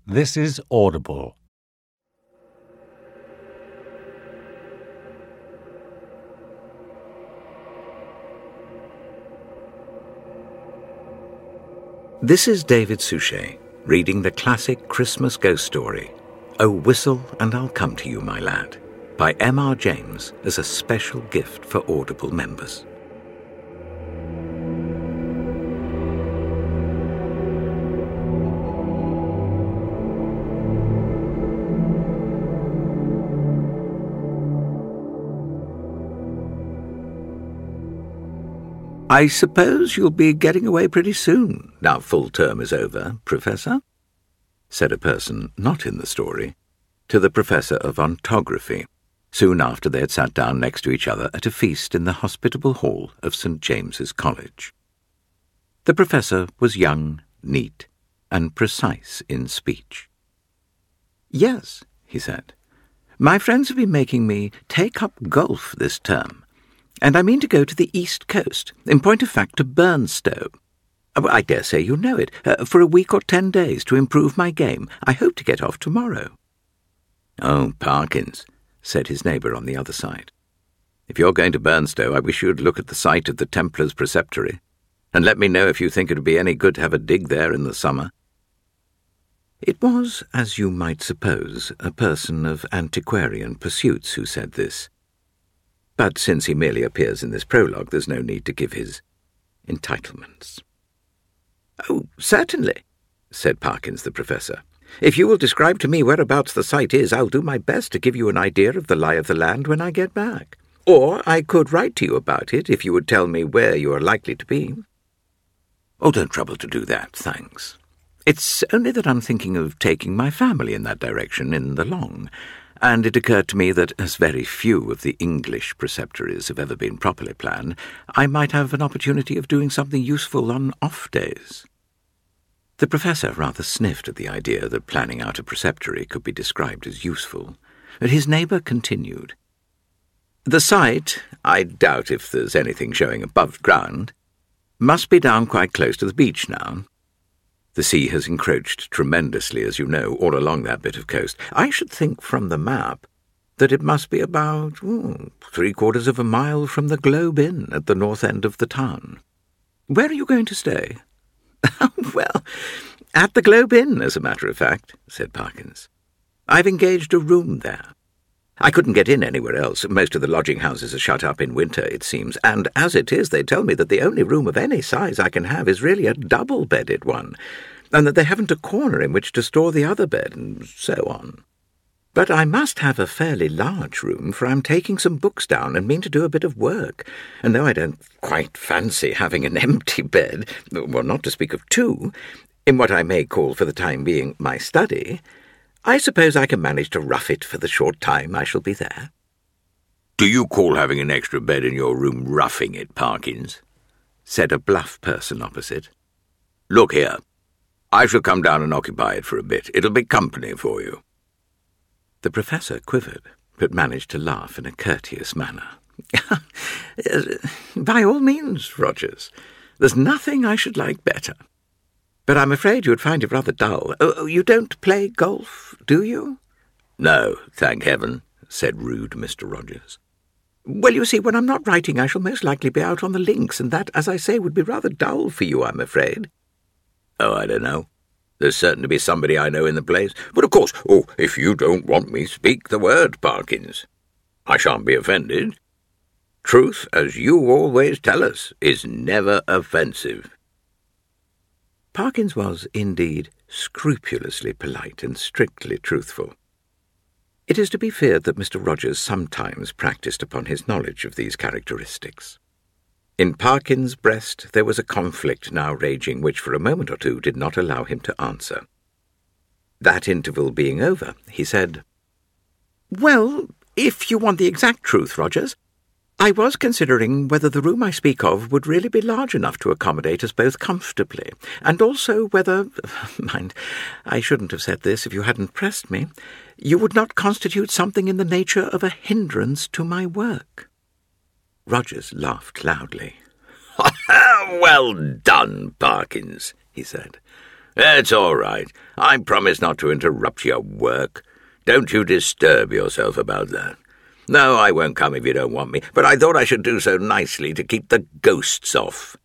This is Audible. This is David Suchet, reading the classic Christmas ghost story, Oh Whistle and I'll Come to You, My Lad, by M.R. James as a special gift for Audible members. I suppose you'll be getting away pretty soon, now full term is over, Professor? Said a person not in the story to the Professor of Ontography, soon after they had sat down next to each other at a feast in the hospitable hall of St. James's College. The Professor was young, neat, and precise in speech. "Yes," he said, "my friends have been making me take up golf this term. And I mean to go to the East Coast, in point of fact to Burnstow. I dare say you know it, for a week or 10 days to improve my game. I hope to get off tomorrow." "Oh, Parkins," said his neighbour on the other side. "If you're going to Burnstow, I wish you'd look at the site of the Templars' Preceptory, and let me know if you think it would be any good to have a dig there in the summer." It was, as you might suppose, a person of antiquarian pursuits who said this. But since he merely appears in this prologue, there's no need to give his entitlements. "Oh, certainly," said Parkins the Professor. "If you will describe to me whereabouts the site is, I'll do my best to give you an idea of the lie of the land when I get back. Or I could write to you about it if you would tell me where you are likely to be." "Oh, don't trouble to do that, thanks. It's only that I'm thinking of taking my family in that direction in the long, and it occurred to me that, as very few of the English preceptories have ever been properly planned, I might have an opportunity of doing something useful on off-days." The Professor rather sniffed at the idea that planning out a preceptory could be described as useful, but his neighbour continued. "The site, I doubt if there's anything showing above ground, must be down quite close to the beach now. The sea has encroached tremendously, as you know, all along that bit of coast. I should think from the map that it must be about 3/4 of a mile from the Globe Inn at the north end of the town. Where are you going to stay?" "Well, at the Globe Inn, as a matter of fact," said Parkins. "I've engaged a room there. I couldn't get in anywhere else. Most of the lodging-houses are shut up in winter, it seems, and as it is, they tell me that the only room of any size I can have is really a double-bedded one, and that they haven't a corner in which to store the other bed, and so on. But I must have a fairly large room, for I'm taking some books down and mean to do a bit of work, and though I don't quite fancy having an empty bed, well, not to speak of two, in what I may call for the time being my study, I suppose I can manage to rough it for the short time I shall be there." "Do you call having an extra bed in your room roughing it, Parkins?" said a bluff person opposite. "Look here, I shall come down and occupy it for a bit. It'll be company for you." The Professor quivered, but managed to laugh in a courteous manner. "By all means, Rogers. There's nothing I should like better. But I'm afraid you'd find it rather dull. Oh, you don't play golf, do you?" "No, thank heaven," said rude Mr. Rogers. "Well, you see, when I'm not writing, I shall most likely be out on the links, and that, as I say, would be rather dull for you, I'm afraid." "Oh, I don't know. There's certain to be somebody I know in the place. But of course, if you don't want me, speak the word, Parkins. I shan't be offended. Truth, as you always tell us, is never offensive." Parkins was, indeed, scrupulously polite and strictly truthful. It is to be feared that Mr. Rogers sometimes practised upon his knowledge of these characteristics. In Parkins' breast there was a conflict now raging which for a moment or two did not allow him to answer. That interval being over, he said, "Well, if you want the exact truth, Rogers, I was considering whether the room I speak of would really be large enough to accommodate us both comfortably, and also whether, mind, I shouldn't have said this if you hadn't pressed me, you would not constitute something in the nature of a hindrance to my work." Rogers laughed loudly. "Well done, Parkins," he said. It's all right. I promise not to interrupt your work. Don't you disturb yourself about that. No, I won't come if you don't want me, but I thought I should do so nicely to keep the ghosts off."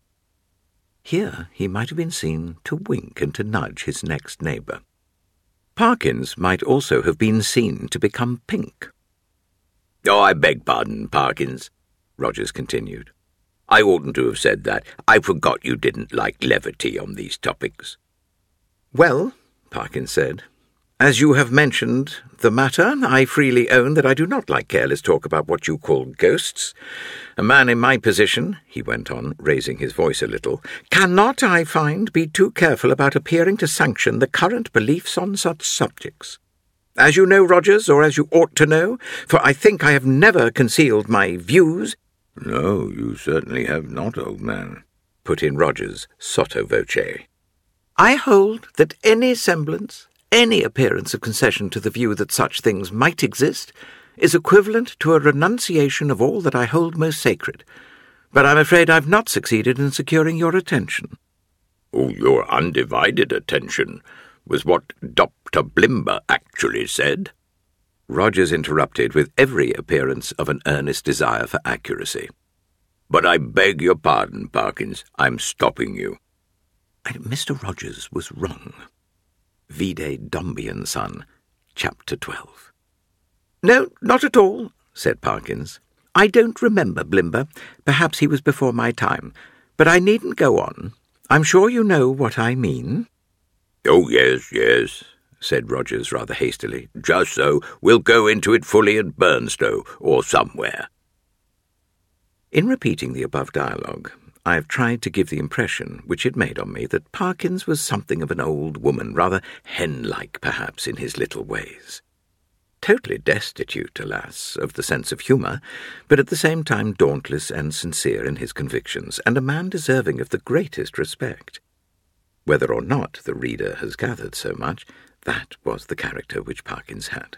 Here he might have been seen to wink and to nudge his next neighbour. Parkins might also have been seen to become pink. "Oh, I beg pardon, Parkins," Rogers continued. "I oughtn't to have said that. I forgot you didn't like levity on these topics." "Well," Parkins said, "as you have mentioned the matter, I freely own that I do not like careless talk about what you call ghosts. A man in my position," he went on, raising his voice a little, "cannot, I find, be too careful about appearing to sanction the current beliefs on such subjects. As you know, Rogers, or as you ought to know, for I think I have never concealed my views—" "No, you certainly have not, old man," put in Rogers sotto voce. "I hold that any semblance, any appearance of concession to the view that such things might exist, is equivalent to a renunciation of all that I hold most sacred. But I'm afraid I've not succeeded in securing your attention." "Oh, your undivided attention was what Dr. Blimber actually said," Rogers interrupted with every appearance of an earnest desire for accuracy. "But I beg your pardon, Parkins. I'm stopping you." Mr. Rogers was wrong. Vide Dombey and Son, Chapter 12. "No, not at all," said Parkins. "I don't remember Blimber. Perhaps he was before my time. But I needn't go on. I'm sure you know what I mean." "Oh, yes," said Rogers rather hastily. "Just so. We'll go into it fully at Burnstow, or somewhere." In repeating the above dialogue, I have tried to give the impression which it made on me that Parkins was something of an old woman, rather hen-like perhaps in his little ways. Totally destitute, alas, of the sense of humour, but at the same time dauntless and sincere in his convictions, and a man deserving of the greatest respect. Whether or not the reader has gathered so much, that was the character which Parkins had.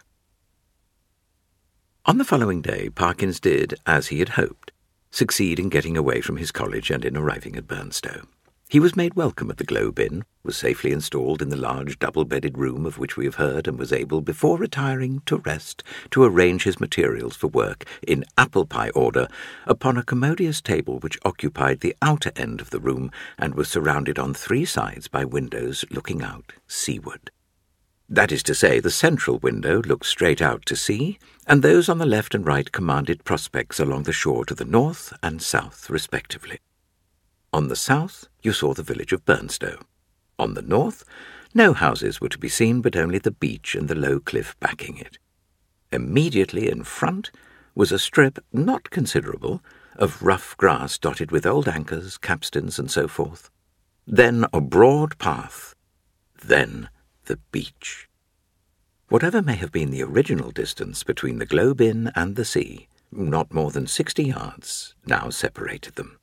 On the following day, Parkins did, as he had hoped, succeed in getting away from his college and in arriving at Burnstow. He was made welcome at the Globe Inn, was safely installed in the large double-bedded room of which we have heard, and was able, before retiring to rest, to arrange his materials for work in apple-pie order upon a commodious table which occupied the outer end of the room and was surrounded on 3 sides by windows looking out seaward. That is to say, the central window looked straight out to sea, and those on the left and right commanded prospects along the shore to the north and south, respectively. On the south you saw the village of Burnstow. On the north, no houses were to be seen, but only the beach and the low cliff backing it. Immediately in front was a strip, not considerable, of rough grass dotted with old anchors, capstans, and so forth. Then a broad path. Then the beach. Whatever may have been the original distance between the Globe Inn and the sea, not more than 60 yards, now separated them.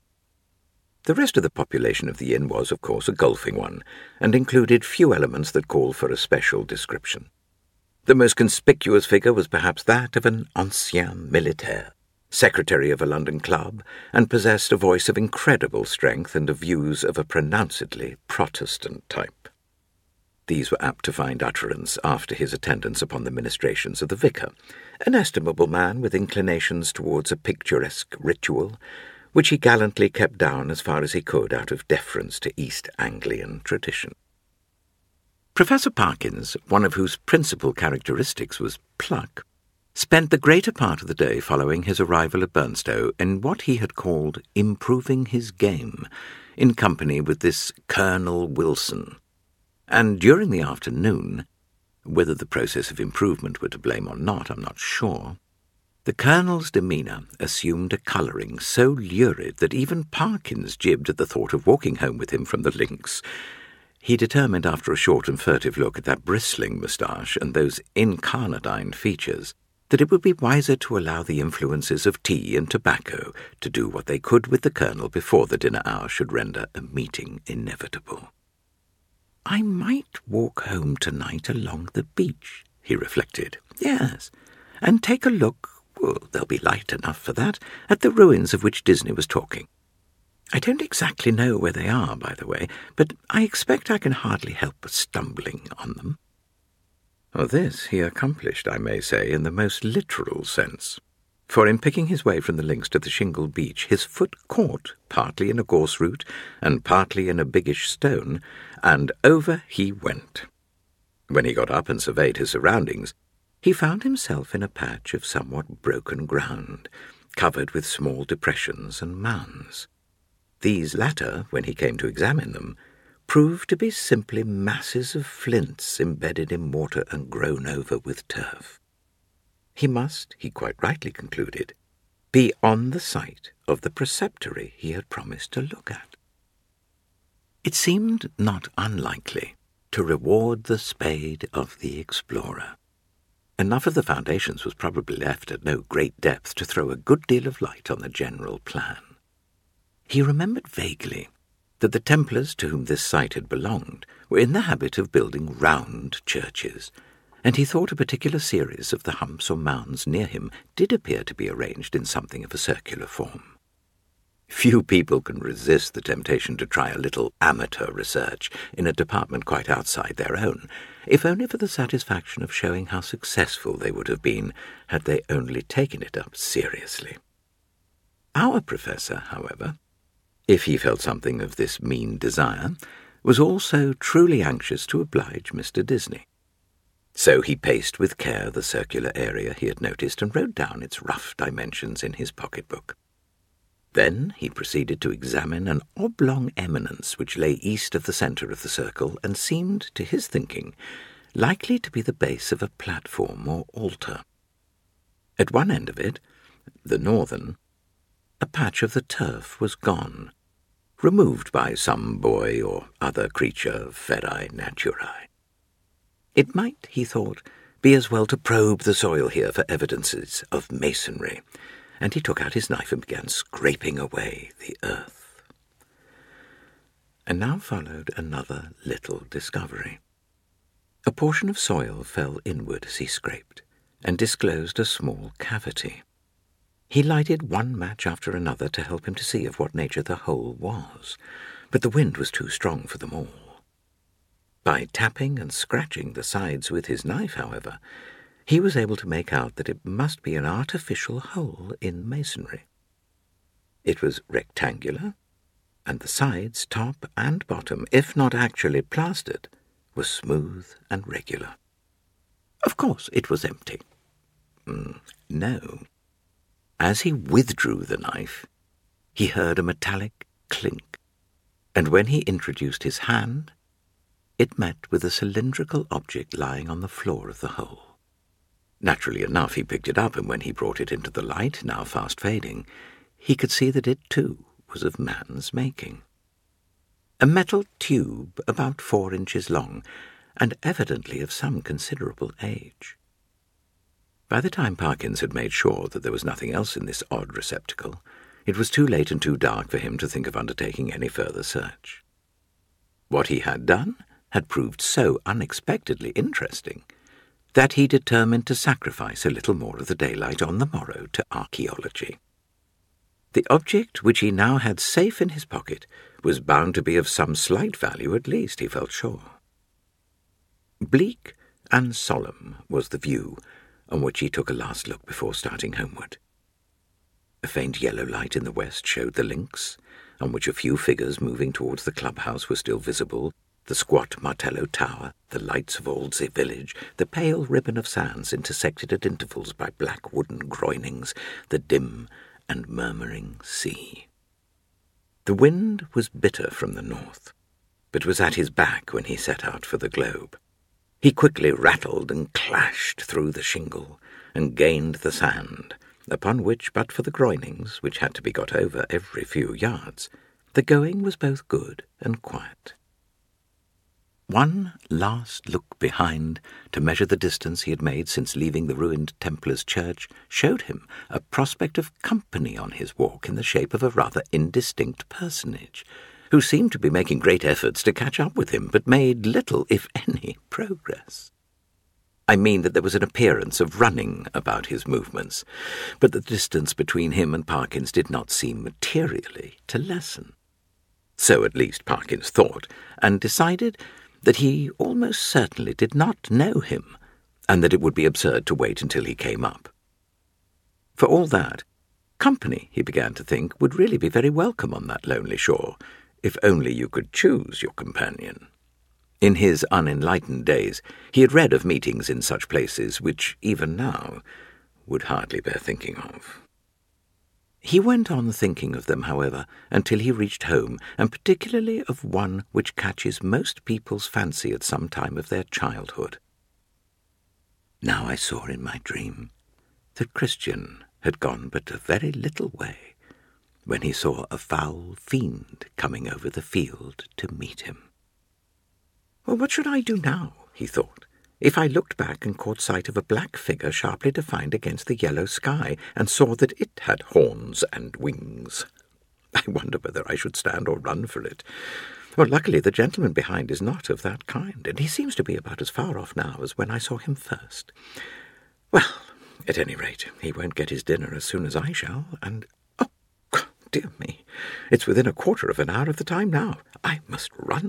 The rest of the population of the inn was, of course, a golfing one, and included few elements that call for a special description. The most conspicuous figure was perhaps that of an ancien militaire, secretary of a London club, and possessed a voice of incredible strength and of views of a pronouncedly Protestant type. These were apt to find utterance after his attendance upon the ministrations of the vicar, an estimable man with inclinations towards a picturesque ritual, which he gallantly kept down as far as he could out of deference to East Anglian tradition. Professor Parkins, one of whose principal characteristics was pluck, spent the greater part of the day following his arrival at Burnstow in what he had called improving his game, in company with this Colonel Wilson. And during the afternoon, whether the process of improvement were to blame or not, I'm not sure, the Colonel's demeanour assumed a colouring so lurid that even Parkins jibbed at the thought of walking home with him from the links. He determined, after a short and furtive look at that bristling moustache and those incarnadine features, that it would be wiser to allow the influences of tea and tobacco to do what they could with the Colonel before the dinner hour should render a meeting inevitable. "I might walk home tonight along the beach," he reflected. "Yes, and take a look, there'll be light enough for that, at the ruins of which Disney was talking. I don't exactly know where they are, by the way, but I expect I can hardly help stumbling on them." This he accomplished, I may say, in the most literal sense. For in picking his way from the links to the shingle beach, his foot caught partly in a gorse root and partly in a biggish stone, and over he went. When he got up and surveyed his surroundings, he found himself in a patch of somewhat broken ground, covered with small depressions and mounds. These latter, when he came to examine them, proved to be simply masses of flints embedded in mortar and grown over with turf. He must, he quite rightly concluded, be on the site of the preceptory he had promised to look at. It seemed not unlikely to reward the spade of the explorer. Enough of the foundations was probably left at no great depth to throw a good deal of light on the general plan. He remembered vaguely that the Templars to whom this site had belonged were in the habit of building round churches, and he thought a particular series of the humps or mounds near him did appear to be arranged in something of a circular form. Few people can resist the temptation to try a little amateur research in a department quite outside their own, if only for the satisfaction of showing how successful they would have been had they only taken it up seriously. Our professor, however, if he felt something of this mean desire, was also truly anxious to oblige Mr. Disney. So he paced with care the circular area he had noticed and wrote down its rough dimensions in his pocket-book. Then he proceeded to examine an oblong eminence which lay east of the centre of the circle and seemed, to his thinking, likely to be the base of a platform or altar. At one end of it, the northern, a patch of the turf was gone, removed by some boy or other creature ferae naturae. It might, he thought, be as well to probe the soil here for evidences of masonry, and he took out his knife and began scraping away the earth. And now followed another little discovery. A portion of soil fell inward as he scraped, and disclosed a small cavity. He lighted one match after another to help him to see of what nature the hole was, but the wind was too strong for them all. By tapping and scratching the sides with his knife, however, he was able to make out that it must be an artificial hole in masonry. It was rectangular, and the sides, top and bottom, if not actually plastered, were smooth and regular. Of course it was empty. No. As he withdrew the knife, he heard a metallic clink, and when he introduced his hand, it met with a cylindrical object lying on the floor of the hole. Naturally enough, he picked it up, and when he brought it into the light, now fast fading, he could see that it, too, was of man's making. A metal tube about 4 inches long, and evidently of some considerable age. By the time Parkins had made sure that there was nothing else in this odd receptacle, it was too late and too dark for him to think of undertaking any further search. What he had done had proved so unexpectedly interesting that he determined to sacrifice a little more of the daylight on the morrow to archaeology. The object which he now had safe in his pocket was bound to be of some slight value, at least, he felt sure. Bleak and solemn was the view on which he took a last look before starting homeward. A faint yellow light in the west showed the links, on which a few figures moving towards the clubhouse were still visible, the squat Martello Tower, the lights of Aldsey village, the pale ribbon of sands intersected at intervals by black wooden groinings, the dim and murmuring sea. The wind was bitter from the north, but was at his back when he set out for the globe. He quickly rattled and clashed through the shingle and gained the sand, upon which, but for the groinings, which had to be got over every few yards, the going was both good and quiet. One last look behind to measure the distance he had made since leaving the ruined Templars' church showed him a prospect of company on his walk in the shape of a rather indistinct personage, who seemed to be making great efforts to catch up with him, but made little, if any, progress. I mean that there was an appearance of running about his movements, but the distance between him and Parkins did not seem materially to lessen. So at least Parkins thought, and decided that he almost certainly did not know him, and that it would be absurd to wait until he came up. For all that, company, he began to think, would really be very welcome on that lonely shore, if only you could choose your companion. In his unenlightened days, he had read of meetings in such places which, even now, would hardly bear thinking of. He went on thinking of them, however, until he reached home, and particularly of one which catches most people's fancy at some time of their childhood. Now I saw in my dream that Christian had gone but a very little way, when he saw a foul fiend coming over the field to meet him. Well, what should I do now, he thought, if I looked back and caught sight of a black figure sharply defined against the yellow sky, and saw that it had horns and wings? I wonder whether I should stand or run for it. Well, luckily the gentleman behind is not of that kind, and he seems to be about as far off now as when I saw him first. Well, at any rate, he won't get his dinner as soon as I shall, and... oh, dear me, it's within a quarter of an hour of the time now. I must run.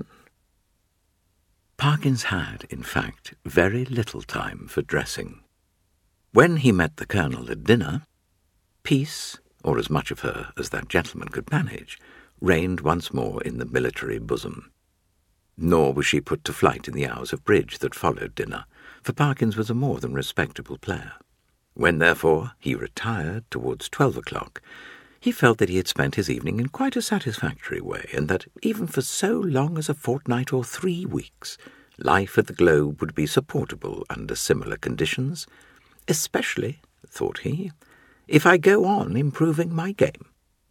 Parkins had, in fact, very little time for dressing. When he met the Colonel at dinner, peace, or as much of her as that gentleman could manage, reigned once more in the military bosom. Nor was she put to flight in the hours of bridge that followed dinner, for Parkins was a more than respectable player. When, therefore, he retired towards 12 o'clock, he felt that he had spent his evening in quite a satisfactory way, and that, even for so long as a fortnight or 3 weeks, life at the Globe would be supportable under similar conditions, especially, thought he, if I go on improving my game.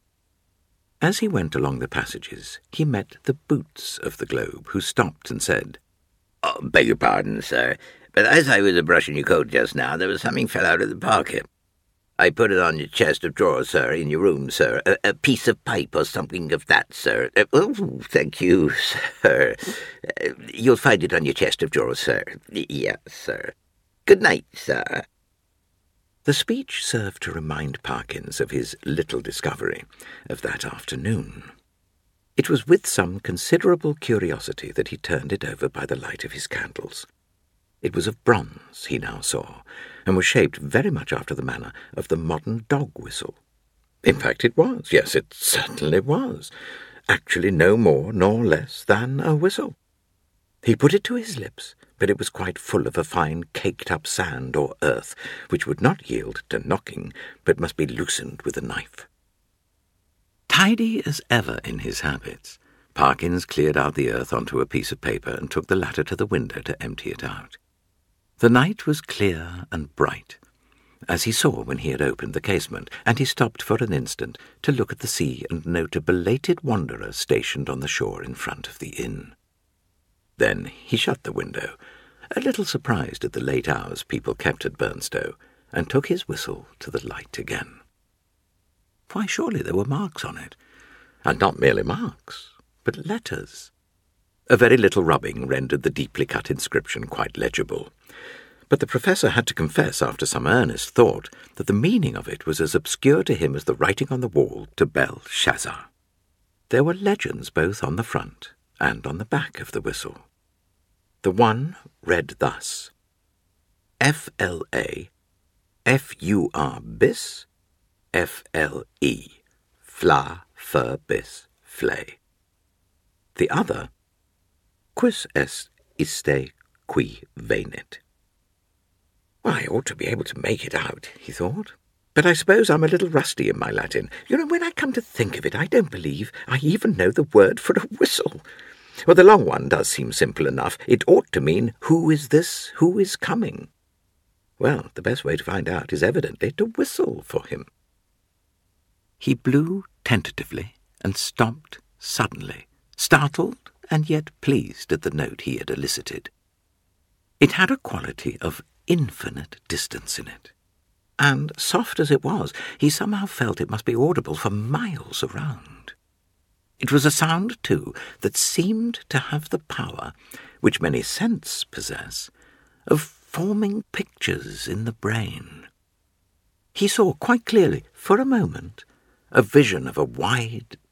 As he went along the passages, he met the boots of the Globe, who stopped and said, "Oh, beg your pardon, sir, but as I was brushing your coat just now, there was something fell out of the pocket. I put it on your chest of drawers, sir, in your room, sir. A piece of pipe or something of that, sir. Oh, thank you, sir. You'll find it on your chest of drawers, sir. Yes, sir. Good night, sir." The speech served to remind Parkins of his little discovery of that afternoon. It was with some considerable curiosity that he turned it over by the light of his candles. It was of bronze, he now saw, and was shaped very much after the manner of the modern dog whistle. In fact, it was. Yes, it certainly was. Actually no more nor less than a whistle. He put it to his lips, but it was quite full of a fine caked-up sand or earth, which would not yield to knocking, but must be loosened with a knife. Tidy as ever in his habits, Parkins cleared out the earth onto a piece of paper and took the latter to the window to empty it out. The night was clear and bright, as he saw when he had opened the casement, and he stopped for an instant to look at the sea and note a belated wanderer stationed on the shore in front of the inn. Then he shut the window, a little surprised at the late hours people kept at Burnstow, and took his whistle to the light again. Why, surely there were marks on it, and not merely marks, but letters. A very little rubbing rendered the deeply cut inscription quite legible, but the Professor had to confess after some earnest thought that the meaning of it was as obscure to him as the writing on the wall to Belshazzar. There were legends both on the front and on the back of the whistle. The one read thus: FLA, FUR bis, FLE, fla, fur bis, flay. The other, Quis est iste qui venit. "I ought to be able to make it out," he thought, "but I suppose I'm a little rusty in my Latin. You know, when I come to think of it, I don't believe I even know the word for a whistle. Well, the long one does seem simple enough. It ought to mean, who is this, who is coming? Well, the best way to find out is evidently to whistle for him." He blew tentatively and stopped suddenly, startled and yet pleased at the note he had elicited. It had a quality of infinite distance in it, and, soft as it was, he somehow felt it must be audible for miles around. It was a sound, too, that seemed to have the power, which many scents possess, of forming pictures in the brain. He saw quite clearly, for a moment, a vision of a wide,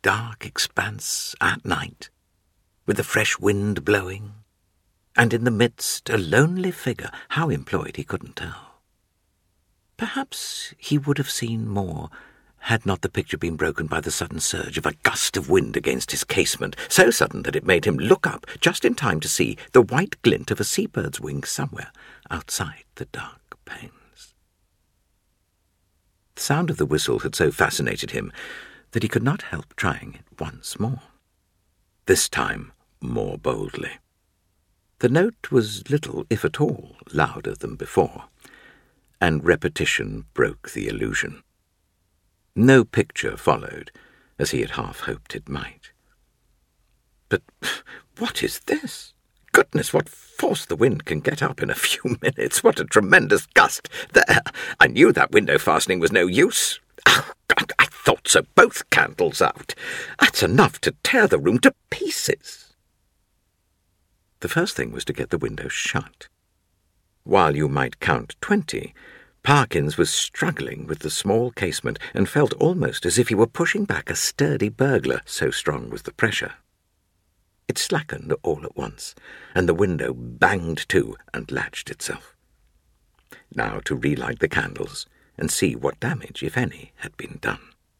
dark expanse at night, with the fresh wind blowing, and in the midst a lonely figure, how employed he couldn't tell. Perhaps he would have seen more had not the picture been broken by the sudden surge of a gust of wind against his casement, so sudden that it made him look up just in time to see the white glint of a seabird's wing somewhere outside the dark panes. The sound of the whistle had so fascinated him that he could not help trying it once more, this time more boldly. The note was little, if at all, louder than before, and repetition broke the illusion. No picture followed, as he had half hoped it might. But what is this? Goodness, what force the wind can get up in a few minutes! What a tremendous gust! There! I knew that window fastening was no use. Oh, God, I thought so. Both candles out. That's enough to tear the room to pieces. The first thing was to get the window shut. While you might count 20, Parkins was struggling with the small casement and felt almost as if he were pushing back a sturdy burglar, so strong was the pressure. It slackened all at once, and the window banged to and latched itself. Now to relight the candles and see what damage, if any, had been done.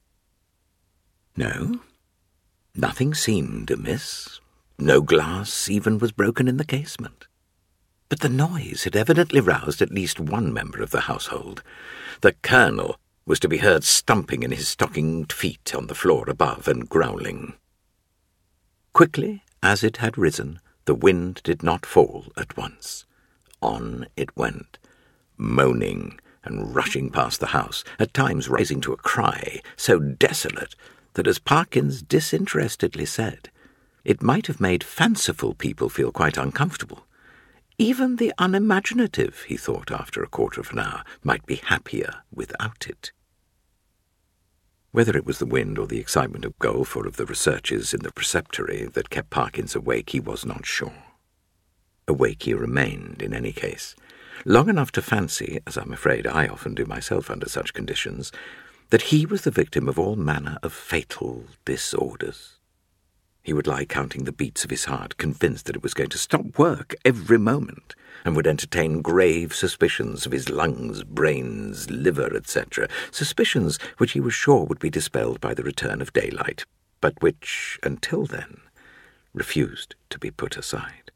No, nothing seemed amiss. No glass even was broken in the casement. But the noise had evidently roused at least one member of the household. The Colonel was to be heard stumping in his stockinged feet on the floor above and growling. Quickly as it had risen, the wind did not fall at once. On it went, moaning and rushing past the house, at times rising to a cry so desolate that, as Parkins disinterestedly said, it might have made fanciful people feel quite uncomfortable. Even the unimaginative, he thought after a quarter of an hour, might be happier without it. Whether it was the wind or the excitement of golf or of the researches in the preceptory that kept Parkins awake, he was not sure. Awake he remained, in any case, long enough to fancy, as I'm afraid I often do myself under such conditions, that he was the victim of all manner of fatal disorders. He would lie counting the beats of his heart, convinced that it was going to stop work every moment, and would entertain grave suspicions of his lungs, brains, liver, etc., suspicions which he was sure would be dispelled by the return of daylight, but which, until then, refused to be put aside.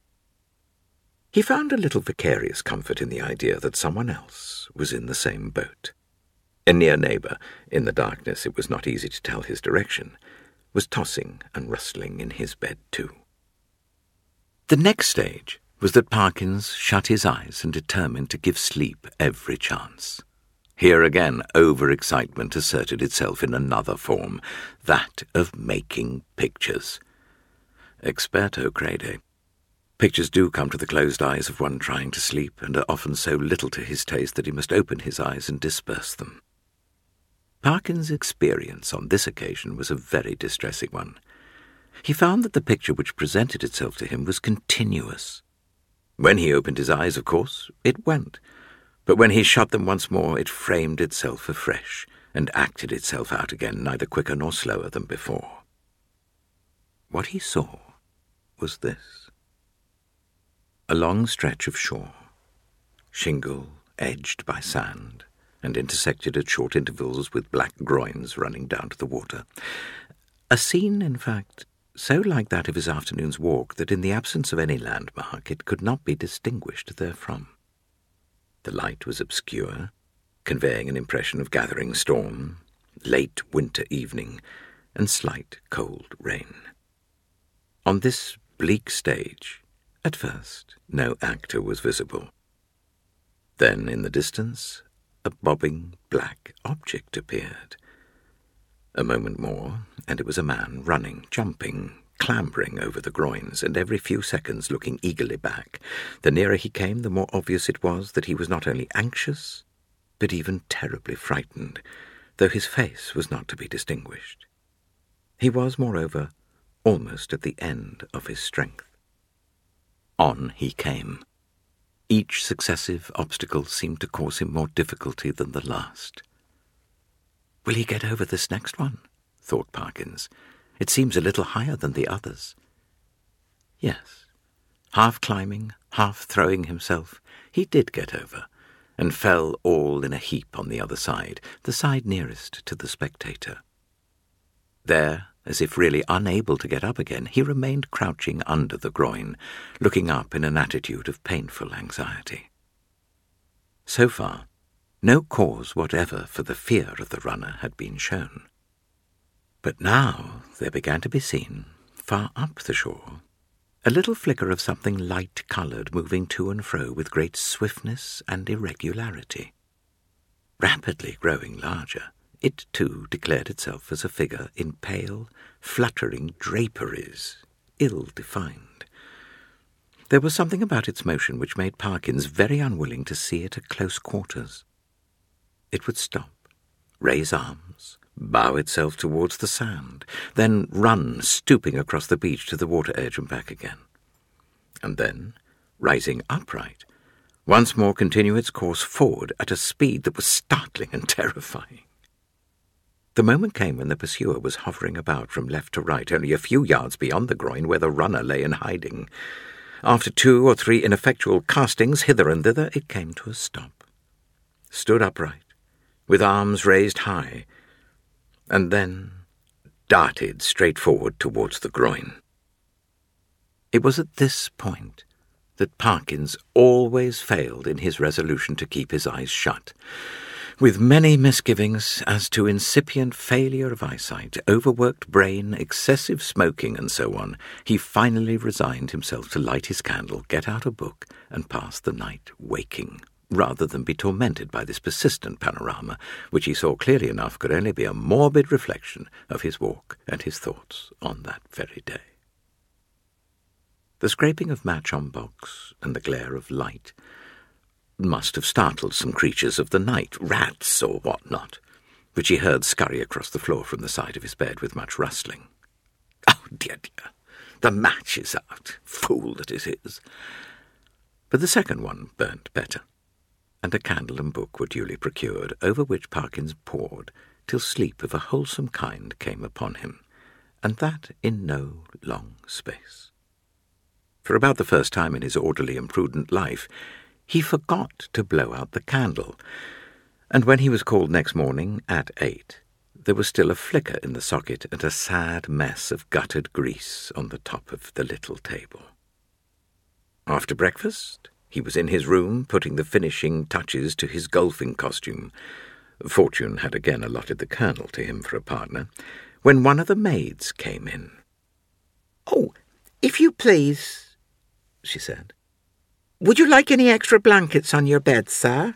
He found a little vicarious comfort in the idea that someone else was in the same boat. A near neighbour, in the darkness it was not easy to tell his direction, was tossing and rustling in his bed too. The next stage was that Parkins shut his eyes and determined to give sleep every chance. Here again over-excitement asserted itself in another form, that of making pictures. Experto crede. Pictures do come to the closed eyes of one trying to sleep, and are often so little to his taste that he must open his eyes and disperse them. Parkins' experience on this occasion was a very distressing one. He found that the picture which presented itself to him was continuous. When he opened his eyes, of course, it went, but when he shut them once more, it framed itself afresh and acted itself out again, neither quicker nor slower than before. What he saw was this: a long stretch of shore, shingle edged by sand, and intersected at short intervals with black groins running down to the water. A scene, in fact, so like that of his afternoon's walk that in the absence of any landmark it could not be distinguished therefrom. The light was obscure, conveying an impression of gathering storm, late winter evening, and slight cold rain. On this bleak stage, at first, no actor was visible. Then, in the distance, a bobbing black object appeared. A moment more, and it was a man running, jumping, clambering over the groins, and every few seconds looking eagerly back. The nearer he came, the more obvious it was that he was not only anxious, but even terribly frightened, though his face was not to be distinguished. He was, moreover, almost at the end of his strength. On he came. Each successive obstacle seemed to cause him more difficulty than the last. "Will he get over this next one?" thought Parkins. It seems a little higher than the others. Yes, half climbing, half throwing himself, he did get over, and fell all in a heap on the other side, the side nearest to the spectator. There, as if really unable to get up again, he remained crouching under the groin, looking up in an attitude of painful anxiety. So far, no cause whatever for the fear of the runner had been shown. But now there began to be seen, far up the shore, a little flicker of something light-coloured moving to and fro with great swiftness and irregularity. Rapidly growing larger, it too declared itself as a figure in pale, fluttering draperies, ill-defined. There was something about its motion which made Parkins very unwilling to see it at close quarters. It would stop, raise arms, bow itself towards the sand, then run stooping across the beach to the water edge and back again. And then, rising upright, once more continue its course forward at a speed that was startling and terrifying. The moment came when the pursuer was hovering about from left to right, only a few yards beyond the groin where the runner lay in hiding. After 2 or 3 ineffectual castings hither and thither, it came to a stop, stood upright, with arms raised high, and then darted straight forward towards the groin. It was at this point that Parkins always failed in his resolution to keep his eyes shut. With many misgivings as to incipient failure of eyesight, overworked brain, excessive smoking, and so on, he finally resigned himself to light his candle, get out a book, and pass the night waking, rather than be tormented by this persistent panorama, which he saw clearly enough could only be a morbid reflection of his walk and his thoughts on that very day. The scraping of match on box and the glare of light must have startled some creatures of the night, rats or what not, which he heard scurry across the floor from the side of his bed with much rustling. Oh, dear, the match is out, fool that it is. But the second one burnt better, and a candle and book were duly procured, over which Parkins pored till sleep of a wholesome kind came upon him, and that in no long space. For about the first time in his orderly and prudent life, he forgot to blow out the candle, and when he was called next morning at 8, there was still a flicker in the socket and a sad mess of guttered grease on the top of the little table. After breakfast, he was in his room putting the finishing touches to his golfing costume. Fortune had again allotted the Colonel to him for a partner, when one of the maids came in. "Oh, if you please," she said. "Would you like any extra blankets on your bed, sir?"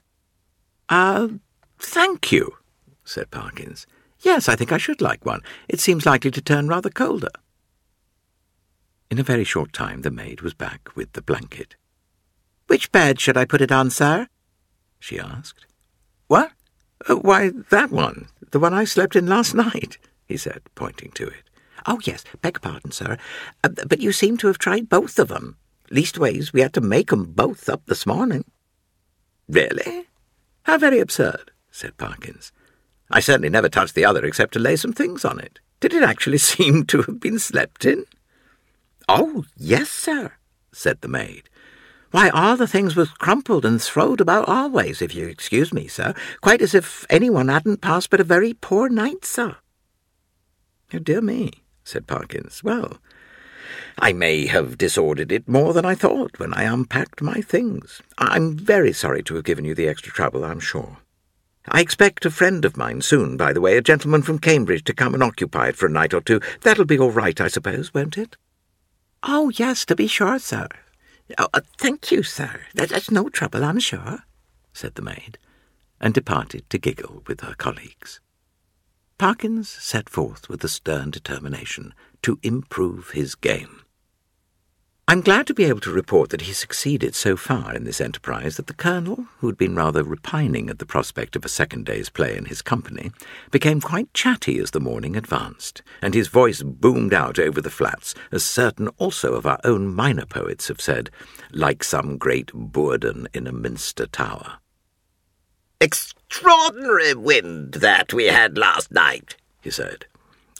Thank you," said Parkins. "Yes, I think I should like one. It seems likely to turn rather colder." In a very short time the maid was back with the blanket. "Which bed should I put it on, sir?" she asked. "What? Why, that one, the one I slept in last night," he said, pointing to it. "Oh, yes, beg pardon, sir, but you seem to have tried both of 'em. Leastways, we had to make 'em both up this morning." "Really? How very absurd," said Parkins. "I certainly never touched the other except to lay some things on it. Did it actually seem to have been slept in?" "Oh, yes, sir," said the maid. "Why, all the things was crumpled and throwed about always, if you excuse me, sir, quite as if anyone hadn't passed but a very poor night, sir." "Oh, dear me," said Parkins. "Well, I may have disordered it more than I thought when I unpacked my things. I'm very sorry to have given you the extra trouble, I'm sure. I expect a friend of mine soon, by the way, a gentleman from Cambridge, to come and occupy it for a night or two. That'll be all right, I suppose, won't it?" "Oh, yes, to be sure, sir. Thank you, sir. That's no trouble, I'm sure," said the maid, and departed to giggle with her colleagues. Parkins set forth with a stern determination to improve his game. I'm glad to be able to report that he succeeded so far in this enterprise that the Colonel, who had been rather repining at the prospect of a second day's play in his company, became quite chatty as the morning advanced, and his voice boomed out over the flats, as certain also of our own minor poets have said, like some great bourdon in a minster tower. "Extraordinary wind that we had last night," he said.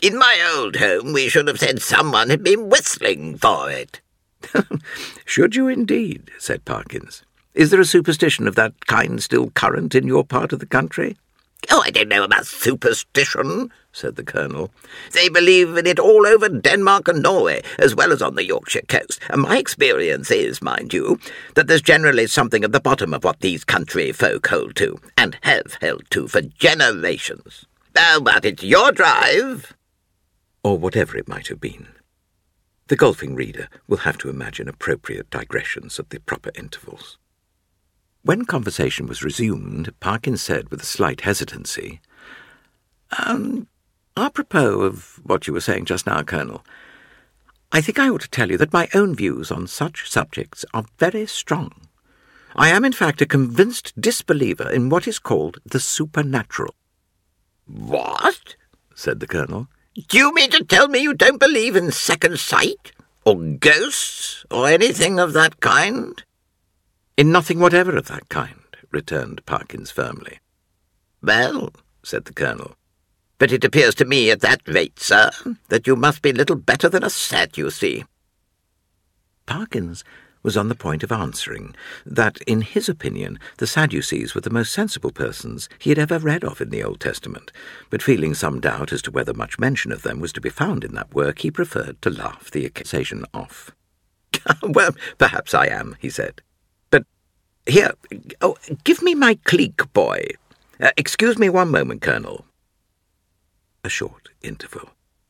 In my old home we should have said someone had been whistling for it. Should you indeed? Said Parkins. Is there a superstition of that kind still current in your part of the country? Oh, I don't know about superstition, said the Colonel. They believe in it all over Denmark and Norway, as well as on the Yorkshire coast, and my experience is, mind you, that there's generally something at the bottom of what these country folk hold to, and have held to for generations. Oh, but it's your drive. Or whatever it might have been. The golfing reader will have to imagine appropriate digressions at the proper intervals. When conversation was resumed, Parkins said with a slight hesitancy, apropos of what you were saying just now, Colonel, I think I ought to tell you that my own views on such subjects are very strong. I am, in fact, a convinced disbeliever in what is called the supernatural. What? Said the Colonel. Do you mean to tell me you don't believe in second sight, or ghosts, or anything of that kind? In nothing whatever of that kind, returned Parkins firmly. Well, said the Colonel, but it appears to me at that rate, sir, that you must be little better than a Sadducee. Parkins was on the point of answering that, in his opinion, the Sadducees were the most sensible persons he had ever read of in the Old Testament, but feeling some doubt as to whether much mention of them was to be found in that work, he preferred to laugh the occasion off. Well, perhaps I am, he said. But here, give me my clique, boy. Excuse me one moment, Colonel. A short interval.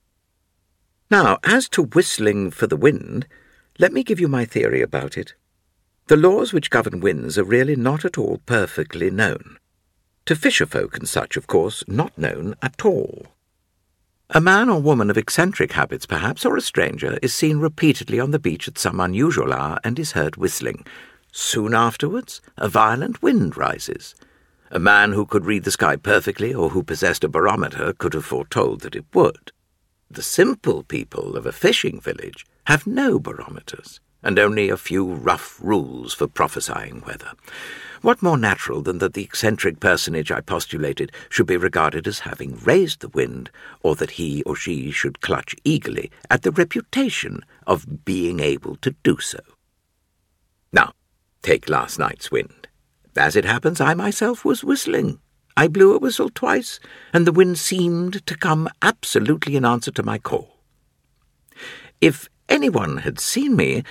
Now, as to whistling for the wind, let me give you my theory about it. The laws which govern winds are really not at all perfectly known. To fisherfolk and such, of course, not known at all. A man or woman of eccentric habits, perhaps, or a stranger, is seen repeatedly on the beach at some unusual hour and is heard whistling. Soon afterwards, a violent wind rises. A man who could read the sky perfectly, or who possessed a barometer, could have foretold that it would. The simple people of a fishing village have no barometers, and only a few rough rules for prophesying weather. What more natural than that the eccentric personage I postulated should be regarded as having raised the wind, or that he or she should clutch eagerly at the reputation of being able to do so? Now, take last night's wind. As it happens, I myself was whistling. I blew a whistle twice, and the wind seemed to come absolutely in answer to my call. If anyone had seen me...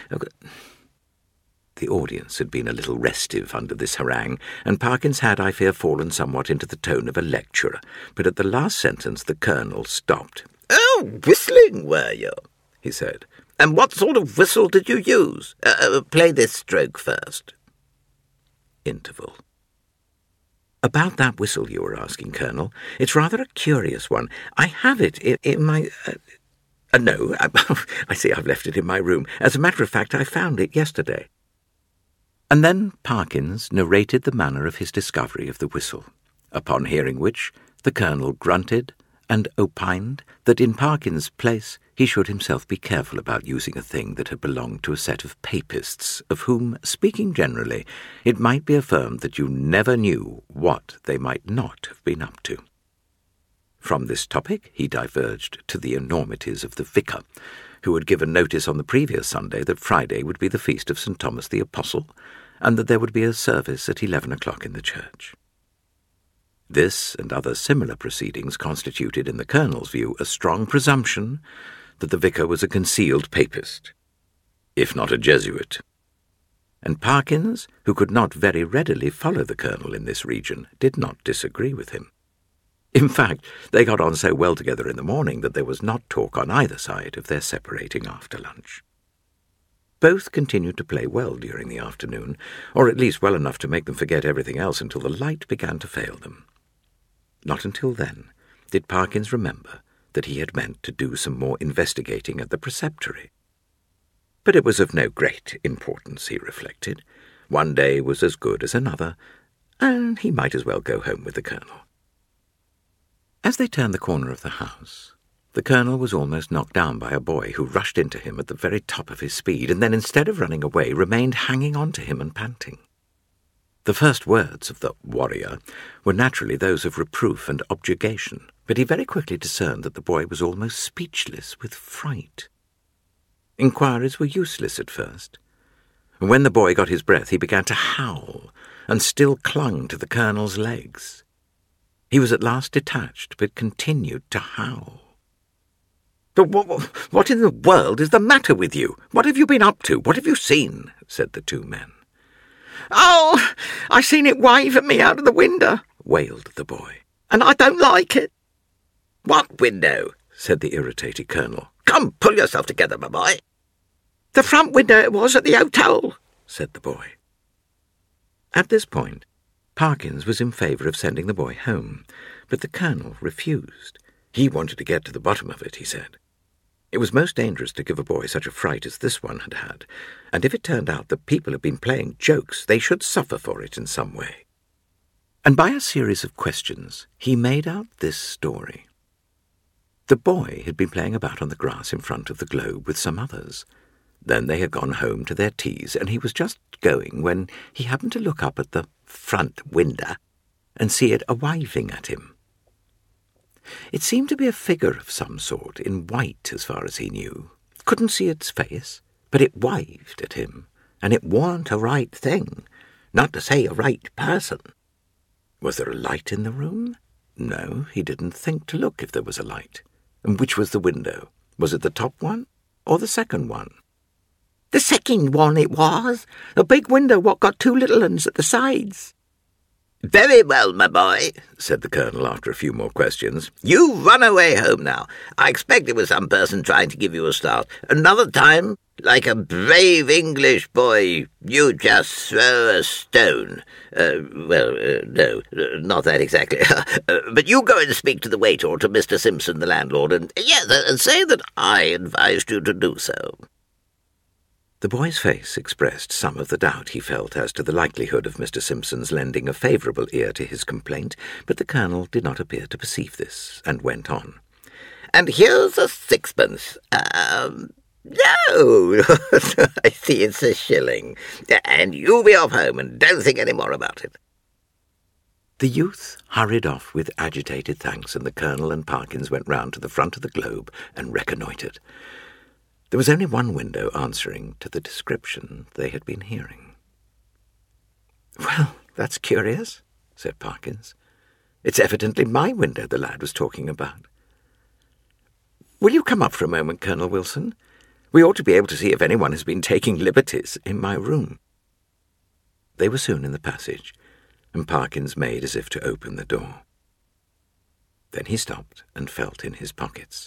The audience had been a little restive under this harangue, and Parkins had, I fear, fallen somewhat into the tone of a lecturer, but at the last sentence the Colonel stopped. "Oh, whistling, were you?" he said. "And what sort of whistle did you use? Play this stroke first." Interval. About that whistle you were asking, Colonel, it's rather a curious one. I have it in my... No, I see I've left it in my room. As a matter of fact, I found it yesterday. And then Parkins narrated the manner of his discovery of the whistle, upon hearing which the Colonel grunted and opined that in Parkins' place he should himself be careful about using a thing that had belonged to a set of papists, of whom, speaking generally, it might be affirmed that you never knew what they might not have been up to. From this topic he diverged to the enormities of the vicar, who had given notice on the previous Sunday that Friday would be the feast of St. Thomas the Apostle, and that there would be a service at 11 o'clock in the church. This and other similar proceedings constituted, in the Colonel's view, a strong presumption that the vicar was a concealed papist, if not a Jesuit. And Parkins, who could not very readily follow the Colonel in this region, did not disagree with him. In fact, they got on so well together in the morning that there was not talk on either side of their separating after lunch. Both continued to play well during the afternoon, or at least well enough to make them forget everything else until the light began to fail them. Not until then did Parkins remember that he had meant to do some more investigating at the preceptory. But it was of no great importance, he reflected. One day was as good as another, and he might as well go home with the Colonel. As they turned the corner of the house, the Colonel was almost knocked down by a boy who rushed into him at the very top of his speed, and then, instead of running away, remained hanging on to him and panting. The first words of the warrior were naturally those of reproof and objurgation, but he very quickly discerned that the boy was almost speechless with fright. Inquiries were useless at first. When the boy got his breath, he began to howl, and still clung to the Colonel's legs. He was at last detached, but continued to howl. "But what in the world is the matter with you? What have you been up to? What have you seen?" said the two men. "Oh, I seen it wave at me out of the window," wailed the boy, "and I don't like it." "What window?" said the irritated Colonel. "Come, pull yourself together, my boy." "The front window it was at the hotel," said the boy. At this point, Parkins was in favour of sending the boy home, but the Colonel refused. He wanted to get to the bottom of it, he said. It was most dangerous to give a boy such a fright as this one had had, and if it turned out that people had been playing jokes, they should suffer for it in some way. And by a series of questions, he made out this story. The boy had been playing about on the grass in front of the globe with some others. Then they had gone home to their teas, and he was just going when he happened to look up at the front window and see it a-waving at him. It seemed to be a figure of some sort, in white as far as he knew. Couldn't see its face, but it waved at him, and it warn't a right thing, not to say a right person. Was there a light in the room? No, he didn't think to look if there was a light. And which was the window? Was it the top one or the second one? "The second one it was. A big window what got two little ones at the sides." "Very well, my boy," said the Colonel after a few more questions. "You run away home now. I expect it was some person trying to give you a start. Another time, like a brave English boy, you just throw a stone. No, not that exactly. But you go and speak to the waiter or to Mr. Simpson, the landlord, and say that I advised you to do so." The boy's face expressed some of the doubt he felt as to the likelihood of Mr. Simpson's lending a favourable ear to his complaint, but the Colonel did not appear to perceive this, and went on. "And here's a sixpence. No, I see it's a shilling. And you be off home, and don't think any more about it." The youth hurried off with agitated thanks, and the Colonel and Parkins went round to the front of the globe and reconnoitred. There was only one window answering to the description they had been hearing. "Well, that's curious," said Parkins. "It's evidently my window the lad was talking about. Will you come up for a moment, Colonel Wilson? We ought to be able to see if anyone has been taking liberties in my room." They were soon in the passage, and Parkins made as if to open the door. Then he stopped and felt in his pockets.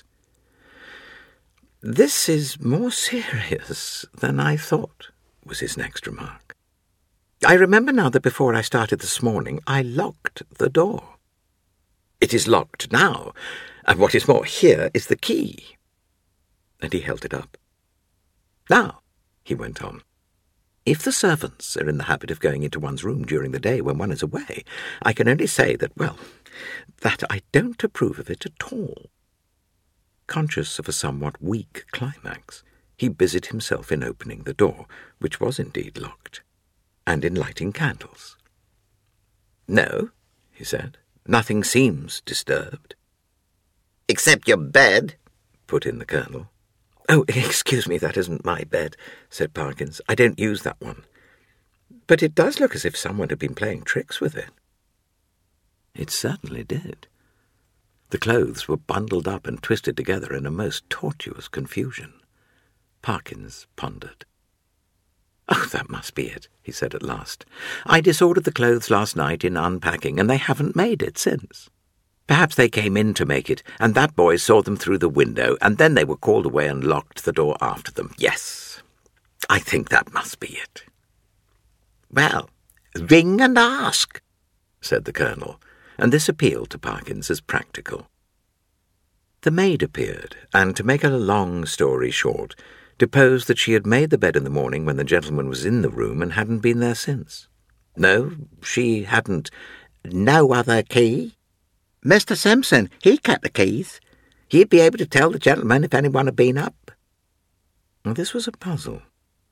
"This is more serious than I thought," was his next remark. "I remember now that before I started this morning I locked the door. It is locked now, and what is more, here is the key." And he held it up. "Now," he went on, "if the servants are in the habit of going into one's room during the day when one is away, I can only say that I don't approve of it at all." Conscious of a somewhat weak climax, he busied himself in opening the door, which was indeed locked, and in lighting candles. "No," he said, "nothing seems disturbed." "Except your bed," put in the Colonel. "Oh, excuse me, that isn't my bed," said Parkins. "I don't use that one. But it does look as if someone had been playing tricks with it." It certainly did. The clothes were bundled up and twisted together in a most tortuous confusion. Parkins pondered. "Oh, that must be it," he said at last. "I disordered the clothes last night in unpacking, and they haven't made it since. Perhaps they came in to make it, and that boy saw them through the window, and then they were called away and locked the door after them. Yes, I think that must be it." "Well, ring and ask," said the Colonel, and this appealed to Parkins as practical. The maid appeared, and to make a long story short, deposed that she had made the bed in the morning when the gentleman was in the room and hadn't been there since. No, she hadn't. "No other key? Mr. Simpson, he kept the keys. He'd be able to tell the gentleman if anyone had been up." This was a puzzle.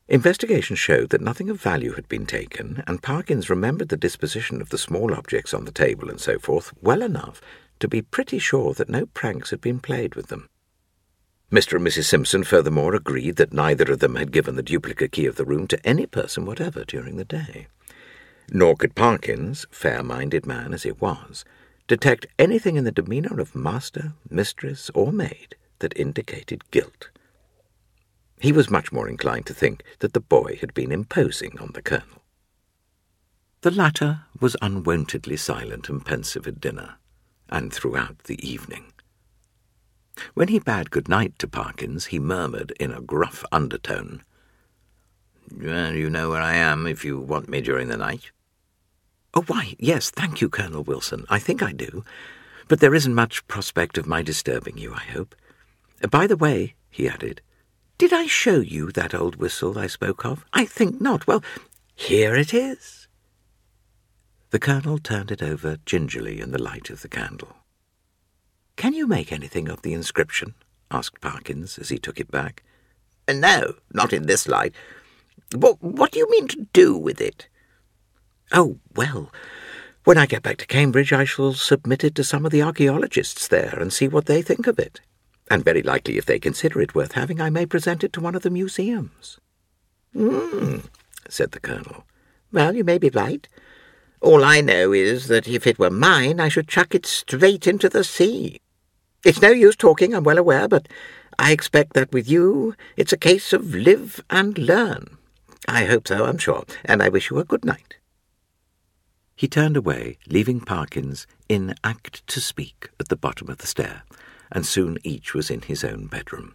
Investigation showed that nothing of value had been taken, and Parkins remembered the disposition of the small objects on the table and so forth well enough to be pretty sure that no pranks had been played with them. Mr. and Mrs. Simpson furthermore agreed that neither of them had given the duplicate key of the room to any person whatever during the day. Nor could Parkins, fair-minded man as he was, detect anything in the demeanour of master, mistress, or maid that indicated guilt. He was much more inclined to think that the boy had been imposing on the Colonel. The latter was unwontedly silent and pensive at dinner, and throughout the evening. When he bade good night to Parkins, he murmured in a gruff undertone, "Well, you know where I am if you want me during the night." "Oh, why, yes, thank you, Colonel Wilson. I think I do. But there isn't much prospect of my disturbing you, I hope. By the way," he added, "did I show you that old whistle I spoke of? I think not. Well, here it is." The Colonel turned it over gingerly in the light of the candle. "Can you make anything of the inscription?" asked Parkins as he took it back. No, not in this light. What do you mean to do with it?" "Oh, well, when I get back to Cambridge I shall submit it to some of the archaeologists there and see what they think of it. And very likely, if they consider it worth having, I may present it to one of the museums." Said the Colonel. "Well, you may be right. All I know is that if it were mine, I should chuck it straight into the sea. It's no use talking, I'm well aware, but I expect that with you it's a case of live and learn. I hope so, I'm sure, and I wish you a good night." He turned away, leaving Parkins in act to speak at the bottom of the stair, and soon each was in his own bedroom.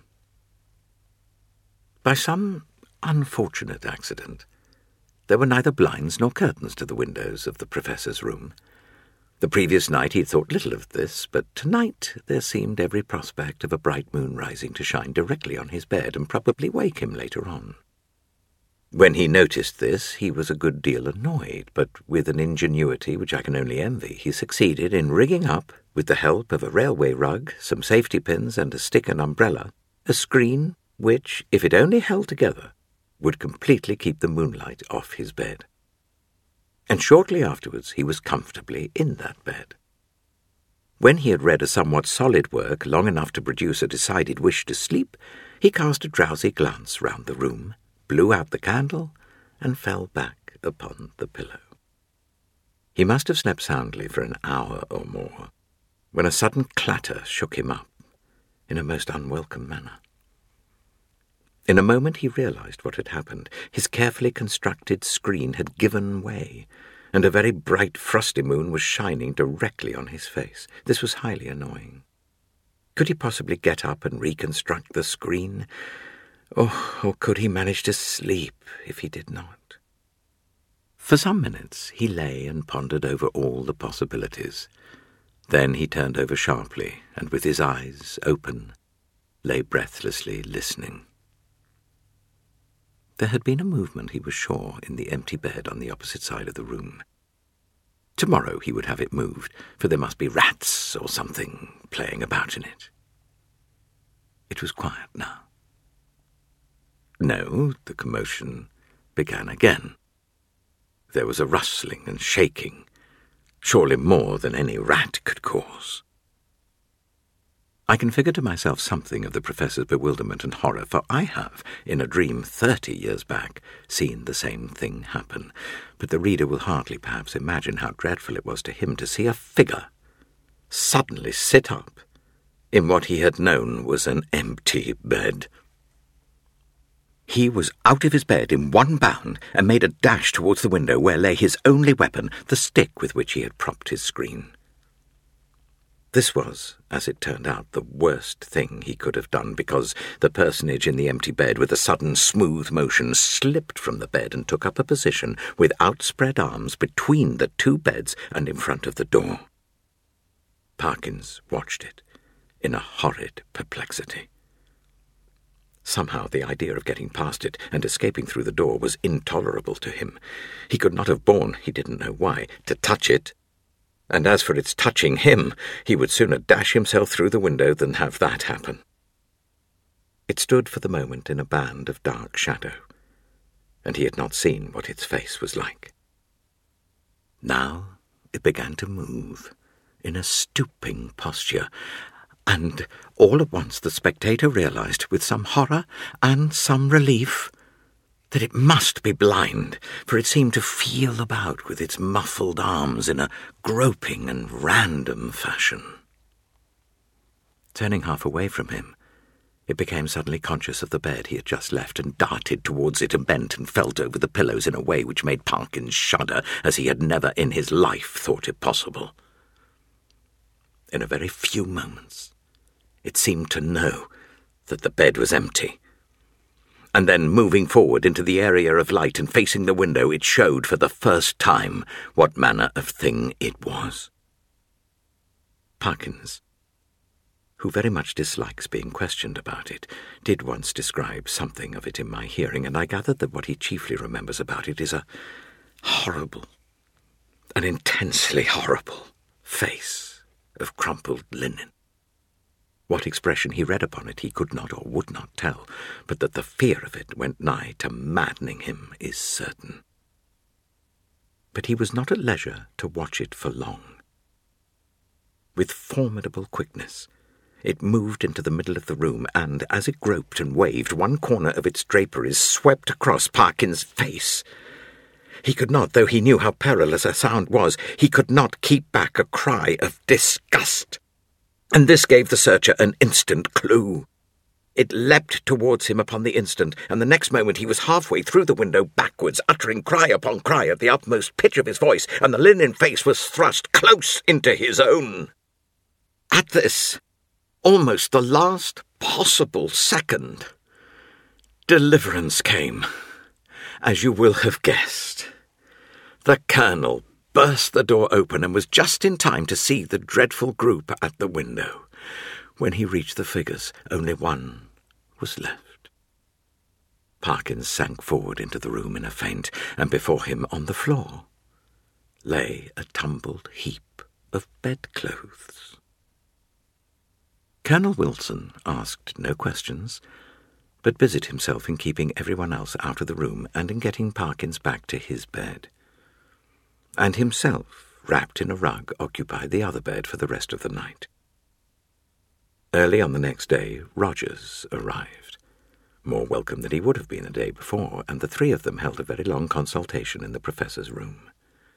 By some unfortunate accident, there were neither blinds nor curtains to the windows of the Professor's room. The previous night he had thought little of this, but tonight there seemed every prospect of a bright moon rising to shine directly on his bed and probably wake him later on. When he noticed this, he was a good deal annoyed, but with an ingenuity which I can only envy, he succeeded in rigging up, with the help of a railway rug, some safety pins, and a stick and umbrella, a screen which, if it only held together, would completely keep the moonlight off his bed. And shortly afterwards he was comfortably in that bed. When he had read a somewhat solid work long enough to produce a decided wish to sleep, he cast a drowsy glance round the room, blew out the candle, and fell back upon the pillow. He must have slept soundly for an hour or more, when a sudden clatter shook him up in a most unwelcome manner. In a moment he realized what had happened. His carefully constructed screen had given way, and a very bright frosty moon was shining directly on his face. This was highly annoying. Could he possibly get up and reconstruct the screen? Or could he manage to sleep if he did not? For some minutes he lay and pondered over all the possibilities. Then he turned over sharply, and with his eyes open, lay breathlessly listening. There had been a movement, he was sure, in the empty bed on the opposite side of the room. Tomorrow he would have it moved, for there must be rats or something playing about in it. It was quiet now. No, the commotion began again. There was a rustling and shaking, surely more than any rat could cause. I can figure to myself something of the Professor's bewilderment and horror, for I have, in a dream 30 years back, seen the same thing happen. But the reader will hardly perhaps imagine how dreadful it was to him to see a figure suddenly sit up in what he had known was an empty bed. He was out of his bed in one bound and made a dash towards the window where lay his only weapon, the stick with which he had propped his screen. This was, as it turned out, the worst thing he could have done, because the personage in the empty bed, with a sudden smooth motion, slipped from the bed and took up a position with outspread arms between the two beds and in front of the door. Parkins watched it in a horrid perplexity. Somehow the idea of getting past it and escaping through the door was intolerable to him. He could not have borne, he didn't know why, to touch it. And as for its touching him, he would sooner dash himself through the window than have that happen. It stood for the moment in a band of dark shadow, and he had not seen what its face was like. Now it began to move in a stooping posture, and all at once the spectator realized, with some horror and some relief, that it must be blind, for it seemed to feel about with its muffled arms in a groping and random fashion. Turning half away from him, it became suddenly conscious of the bed he had just left and darted towards it and bent and felt over the pillows in a way which made Parkins shudder as he had never in his life thought it possible. In a very few moments, it seemed to know that the bed was empty. And then, moving forward into the area of light and facing the window, it showed for the first time what manner of thing it was. Parkins, who very much dislikes being questioned about it, did once describe something of it in my hearing, and I gathered that what he chiefly remembers about it is a horrible, an intensely horrible face of crumpled linen. What expression he read upon it he could not or would not tell, but that the fear of it went nigh to maddening him is certain. But he was not at leisure to watch it for long. With formidable quickness, it moved into the middle of the room, and as it groped and waved, one corner of its draperies swept across Parkins' face. He could not, though he knew how perilous a sound was, he could not keep back a cry of disgust. And this gave the searcher an instant clue. It leapt towards him upon the instant, and the next moment he was halfway through the window backwards, uttering cry upon cry at the utmost pitch of his voice, and the linen face was thrust close into his own. At this, almost the last possible second, deliverance came, as you will have guessed. The Colonel burst the door open and was just in time to see the dreadful group at the window. When he reached the figures, only one was left. Parkins sank forward into the room in a faint, and before him on the floor lay a tumbled heap of bedclothes. Colonel Wilson asked no questions, but busied himself in keeping everyone else out of the room and in getting Parkins back to his bed, and himself, wrapped in a rug, occupied the other bed for the rest of the night. Early on the next day, Rogers arrived, more welcome than he would have been the day before, and the three of them held a very long consultation in the Professor's room.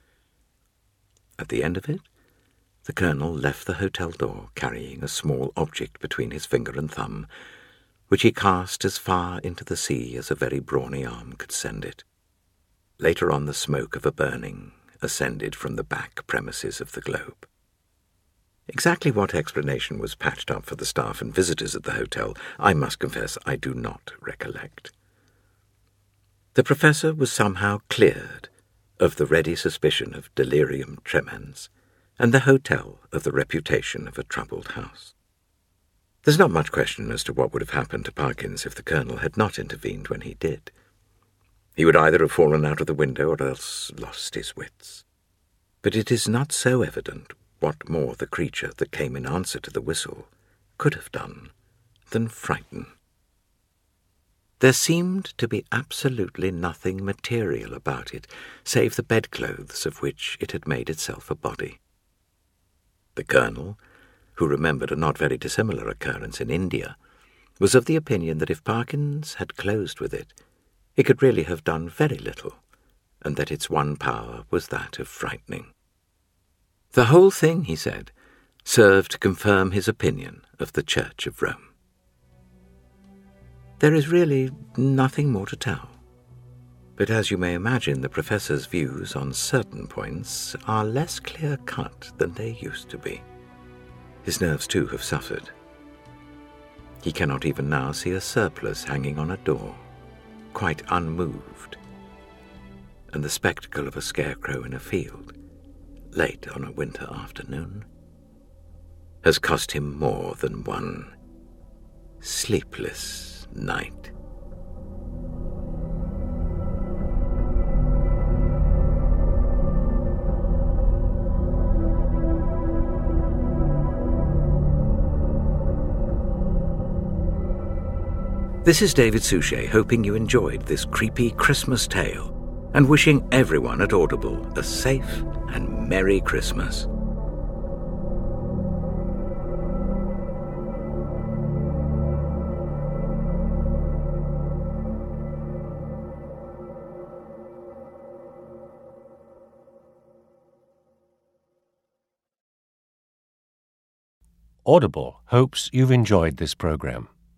At the end of it, the Colonel left the hotel door, carrying a small object between his finger and thumb, which he cast as far into the sea as a very brawny arm could send it. Later on, the smoke of a burning ascended from the back premises of the Globe. Exactly what explanation was patched up for the staff and visitors at the hotel, I must confess I do not recollect. The Professor was somehow cleared of the ready suspicion of delirium tremens, and the hotel of the reputation of a troubled house. There's not much question as to what would have happened to Parkins if the Colonel had not intervened when he did. He would either have fallen out of the window or else lost his wits. But it is not so evident what more the creature that came in answer to the whistle could have done than frighten. There seemed to be absolutely nothing material about it, save the bedclothes of which it had made itself a body. The Colonel, who remembered a not very dissimilar occurrence in India, was of the opinion that if Parkins had closed with it, it could really have done very little, and that its one power was that of frightening. The whole thing, he said, served to confirm his opinion of the Church of Rome. There is really nothing more to tell, but as you may imagine, the Professor's views on certain points are less clear-cut than they used to be. His nerves, too, have suffered. He cannot even now see a surplice hanging on a door, quite unmoved, and the spectacle of a scarecrow in a field, late on a winter afternoon, has cost him more than one sleepless night. This is David Suchet, hoping you enjoyed this creepy Christmas tale and wishing everyone at Audible a safe and Merry Christmas. Audible hopes you've enjoyed this program.